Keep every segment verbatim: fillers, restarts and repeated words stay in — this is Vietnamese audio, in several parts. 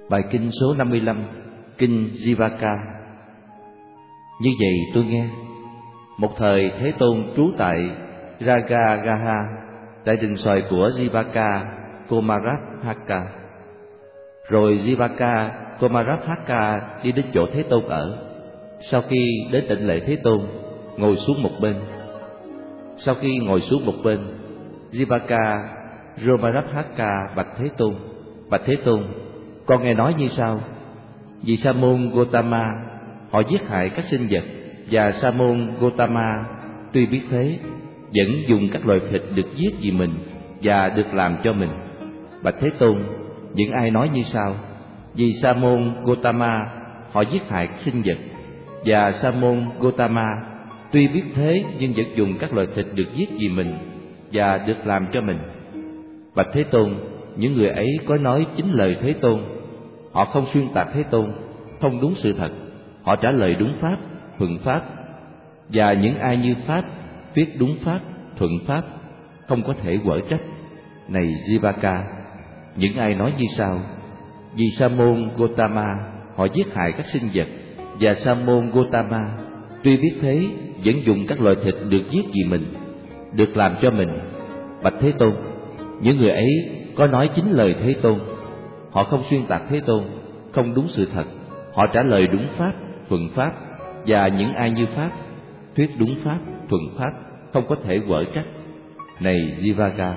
Bài kinh số năm mươi lăm, kinh Jivaka. Như vậy tôi nghe, một thời Thế Tôn trú tại Ragagaha, tại rừng xoài của Jivaka Komarabhaka. Rồi Jivaka Komarabhaka đi đến chỗ Thế Tôn ở. Sau khi đến tịnh lệ Thế Tôn, ngồi xuống một bên. Sau khi ngồi xuống một bên, Jivaka Komarabhaka bạch Thế Tôn: Bạch Thế Tôn, con nghe nói như sau: vì Sa môn Gotama họ giết hại các sinh vật, và Sa môn Gotama tuy biết thế vẫn dùng các loại thịt được giết vì mình và được làm cho mình. Bạch Thế Tôn, những ai nói như sau: vì Sa môn Gotama họ giết hại sinh vật, và Sa môn Gotama tuy biết thế nhưng vẫn dùng các loại thịt được giết vì mình và được làm cho mình. Bạch Thế Tôn, những người ấy có nói chính lời Thế Tôn. Họ không xuyên tạc Thế Tôn, không đúng sự thật. Họ trả lời đúng pháp, thuận pháp. Và những ai như pháp, viết đúng pháp, thuận pháp, không có thể quở trách. Này Jivaka, những ai nói như sau: vì Sa môn Gotama họ giết hại các sinh vật, và Sa môn Gotama tuy biết thế vẫn dùng các loại thịt được giết vì mình, được làm cho mình. Bạch Thế Tôn, những người ấy có nói chính lời Thế Tôn. Họ không xuyên tạc Thế Tôn, không đúng sự thật. Họ trả lời đúng pháp, thuận pháp. Và những ai như pháp, thuyết đúng pháp, thuận pháp, không có thể quở trách. Này Jivaka,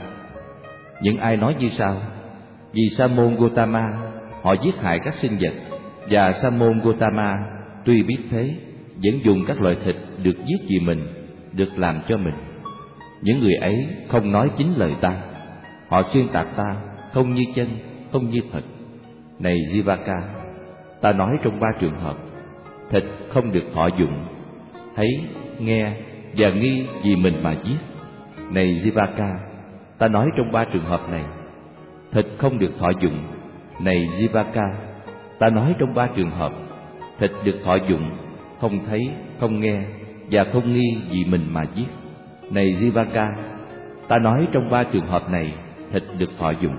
những ai nói như sau: vì Sa môn Gotama họ giết hại các sinh vật, và Sa môn Gotama tuy biết thế vẫn dùng các loại thịt được giết vì mình, được làm cho mình. Những người ấy không nói chính lời ta. Họ xuyên tạc ta, không như chân, không như thật. Này Jivaka, ta nói trong ba trường hợp: thịt không được thọ dụng, thấy, nghe và nghi vì mình mà giết. Này Jivaka, ta nói trong ba trường hợp này: thịt không được thọ dụng. Này Jivaka, ta nói trong ba trường hợp: thịt được thọ dụng, không thấy, không nghe và không nghi vì mình mà giết. Này Jivaka, ta nói trong ba trường hợp này: thịt được thọ dụng.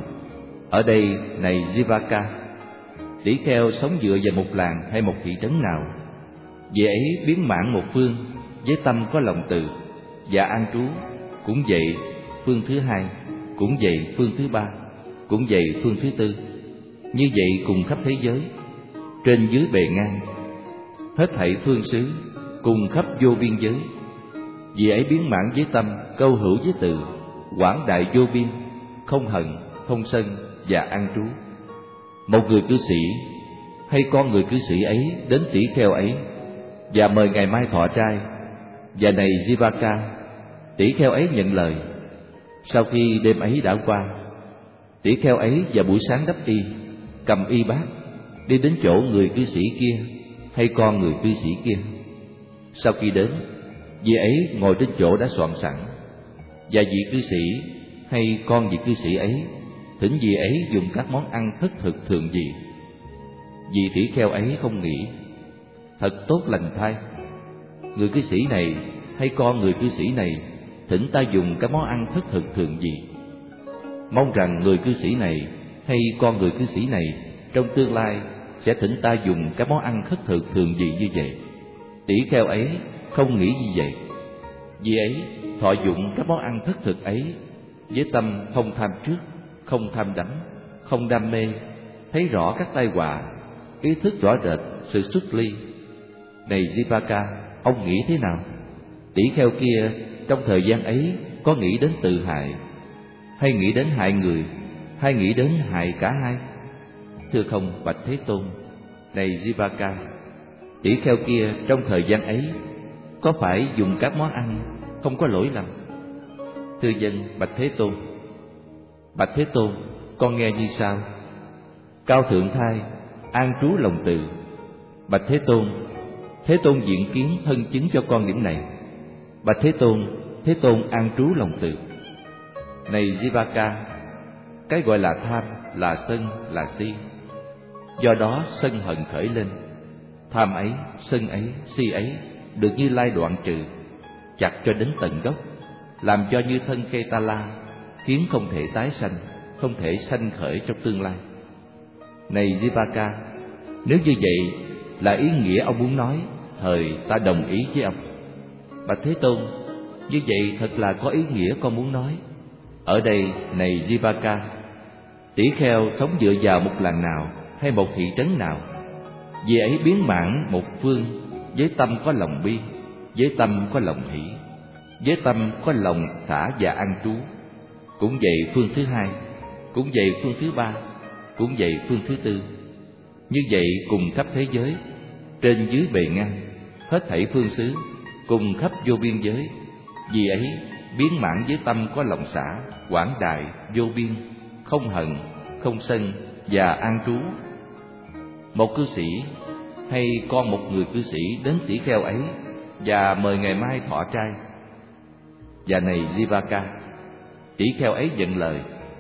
Ở đây, này Jivaka, tỷ kheo sống dựa vào một làng hay một thị trấn nào, vị ấy biến mãn một phương với tâm có lòng từ và an trú. Cũng vậy phương thứ hai, cũng vậy phương thứ ba, cũng vậy phương thứ tư. Như vậy cùng khắp thế giới, trên dưới bề ngang, hết thảy phương xứ, cùng khắp vô biên giới. Vì ấy biến mãn với tâm câu hữu với từ, quảng đại vô biên, không hận, không sân và an trú. Một người cư sĩ hay con người cư sĩ ấy đến tỷ kheo ấy và mời ngày mai thọ trai. Và này Jivaka, tỷ kheo ấy nhận lời. Sau khi đêm ấy đã qua, tỷ kheo ấy vào buổi sáng đắp y, cầm y bát, đi đến chỗ người cư sĩ kia hay con người cư sĩ kia. Sau khi đến, vị ấy ngồi trên chỗ đã soạn sẵn, và vị cư sĩ hay con vị cư sĩ ấy thỉnh vị ấy dùng các món ăn thất thực thường gì. Vị tỷ kheo ấy không nghĩ: thật tốt lành thay, người cư sĩ này hay con người cư sĩ này thỉnh ta dùng các món ăn thất thực thường gì. Mong rằng người cư sĩ này hay con người cư sĩ này trong tương lai sẽ thỉnh ta dùng các món ăn thất thực thường gì như vậy. Tỷ kheo ấy không nghĩ như vậy. Vì ấy thọ dụng các món ăn thất thực ấy với tâm không tham trước, không tham đắm, không đam mê, thấy rõ các tai họa, ý thức rõ rệt sự xuất ly. Này Jivaka, ông nghĩ thế nào? Tỷ kheo kia trong thời gian ấy có nghĩ đến tự hại, hay nghĩ đến hại người, hay nghĩ đến hại cả hai? Thưa không, bạch Thế Tôn. Này Jivaka, tỷ kheo kia trong thời gian ấy có phải dùng các món ăn không có lỗi lầm? Thưa dân, bạch Thế Tôn. Bạch Thế Tôn, con nghe như sau: cao thượng thai, an trú lòng từ. Bạch Thế Tôn, Thế Tôn diện kiến thân chứng cho con điểm này. Bạch Thế Tôn, Thế Tôn an trú lòng từ. Này Jivaka, cái gọi là tham, là sân, là si. Do đó sân hận khởi lên. Tham ấy, sân ấy, si ấy được Như Lai đoạn trừ, chặt cho đến tận gốc, làm cho như thân cây ta la, khiến không thể tái sanh, không thể sanh khởi trong tương lai. Này Jivaka, nếu như vậy là ý nghĩa ông muốn nói, thời ta đồng ý với ông. Bạch Thế Tôn, như vậy thật là có ý nghĩa con muốn nói. Ở đây, này Jivaka, tỷ kheo sống dựa vào một làng nào hay một thị trấn nào, vì ấy biến mãn một phương với tâm có lòng bi, với tâm có lòng hỷ, với tâm có lòng xả và an trú. Cũng vậy phương thứ hai, cũng vậy phương thứ ba, cũng vậy phương thứ tư. Như vậy cùng khắp thế giới, trên dưới bề ngang, hết thảy phương xứ, cùng khắp vô biên giới. Vì ấy biến mãn với tâm có lòng xả, quảng đại, vô biên, không hận, không sân và an trú. Một cư sĩ hay con một người cư sĩ đến tỷ kheo ấy và mời ngày mai thọ trai. Và này Jivaka, tỷ kheo ấy nhận lời.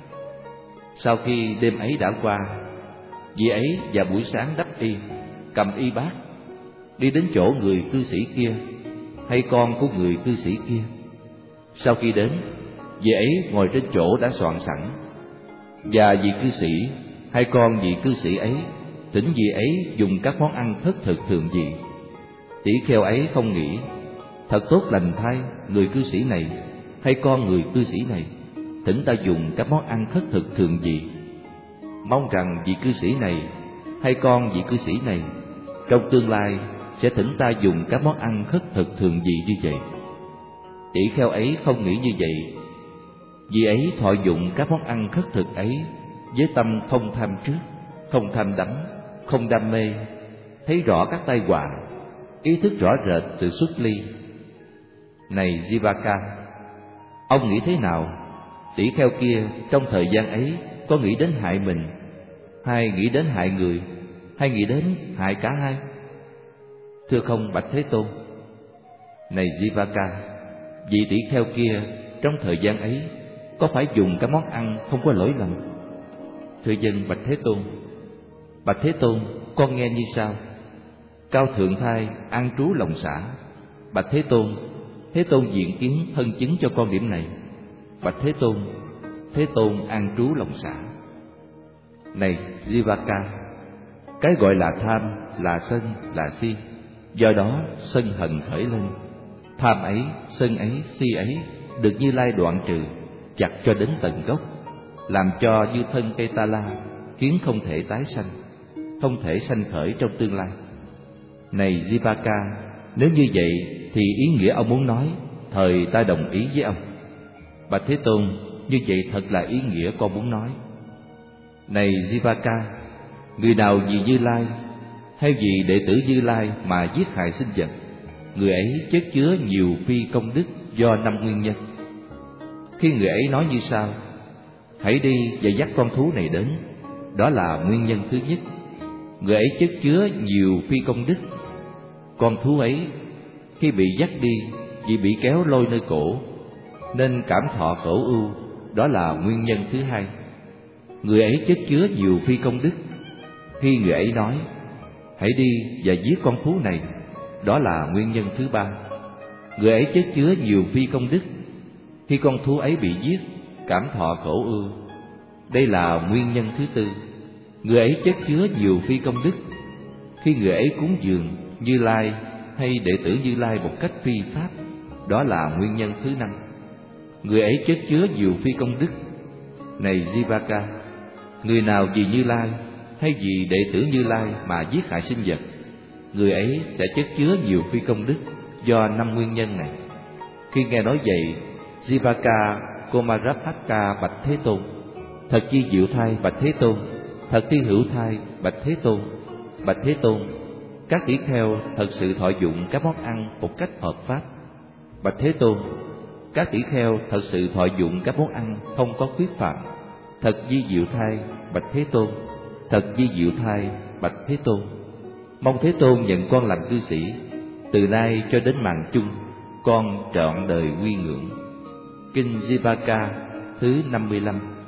Sau khi đêm ấy đã qua, vị ấy vào buổi sáng đắp y, cầm y bát, đi đến chỗ người cư sĩ kia hay con của người cư sĩ kia. Sau khi đến, vị ấy ngồi trên chỗ đã soạn sẵn, và vị cư sĩ hay con vị cư sĩ ấy thỉnh vị ấy dùng các món ăn thất thực thường dị. Tỷ kheo ấy không nghĩ, thật tốt lành thay, người cư sĩ này hay con người cư sĩ này thỉnh ta dùng các món ăn thất thực thường dị, mong rằng vị cư sĩ này hay con vị cư sĩ này trong tương lai sẽ thỉnh ta dùng các món ăn khất thực thường dị như vậy. Tỷ kheo ấy không nghĩ như vậy, vì ấy thọ dụng các món ăn khất thực ấy với tâm không tham trước, không tham đắm, không đam mê, thấy rõ các tai họa, ý thức rõ rệt sự xuất ly. Này Jivaka, ông nghĩ thế nào? Tỷ kheo kia trong thời gian ấy có nghĩ đến hại mình, hay nghĩ đến hại người, hay nghĩ đến hại cả hai? Thưa không, bạch Thế Tôn. Này Jivaka, vị tỷ kheo kia trong thời gian ấy có phải dùng các món ăn không có lỗi lầm? Thưa dân, bạch Thế Tôn. Bạch Thế Tôn, con nghe như sau: Cao thượng thai an trú lòng xả. Bạch Thế Tôn, Thế Tôn diện kiến thân chứng cho con điểm này. Bạch Thế Tôn, Thế Tôn an trú lòng xả. Này Jivaka, cái gọi là tham, là sân, là si, do đó sân hận khởi lên. Tham ấy, sân ấy, si ấy được Như Lai đoạn trừ, chặt cho đến tận gốc, làm cho như thân cây ta la, khiến không thể tái sanh, không thể sanh khởi trong tương lai. Này Jivaka, nếu như vậy thì ý nghĩa ông muốn nói, thời ta đồng ý với ông. Bạch Thế Tôn, như vậy thật là ý nghĩa con muốn nói. Này Jivaka, người nào vì Như Lai hay vì đệ tử Như Lai mà giết hại sinh vật, người ấy chất chứa nhiều phi công đức do năm nguyên nhân. Khi người ấy nói như sau: hãy đi và dắt con thú này đến, đó là nguyên nhân thứ nhất. Người ấy chất chứa nhiều phi công đức. Con thú ấy khi bị dắt đi vì bị kéo lôi nơi cổ nên cảm thọ khổ ưu, đó là nguyên nhân thứ hai. Người ấy chất chứa nhiều phi công đức. Khi người ấy nói hãy đi và giết con thú này, đó là nguyên nhân thứ ba. Người ấy chất chứa nhiều phi công đức. Khi con thú ấy bị giết, cảm thọ khổ ưu, đây là nguyên nhân thứ tư. Người ấy chất chứa nhiều phi công đức. Khi người ấy cúng dường Như Lai hay đệ tử Như Lai một cách phi pháp, đó là nguyên nhân thứ năm. Người ấy chất chứa nhiều phi công đức. Này Jivaka, người nào vì Như Lai hay vì đệ tử Như Lai mà giết hại sinh vật, người ấy sẽ chất chứa nhiều phi công đức do năm nguyên nhân này. Khi nghe nói vậy, Jivaka Komarabhaka bạch Thế Tôn: thật chi diệu thai bạch Thế Tôn, thật thi hữu thai bạch Thế Tôn. Bạch Thế Tôn, các tỷ kheo thật sự thọ dụng các món ăn một cách hợp pháp. Bạch Thế Tôn, các tỷ kheo thật sự thọ dụng các món ăn không có khuyết phạm. Thật di diệu thai bạch Thế Tôn, thật di diệu thai bạch Thế Tôn. Mong Thế Tôn nhận con làm cư sĩ, từ nay cho đến màn chung, con trọn đời quy ngưỡng. Kinh Jivaka thứ năm mươi lăm.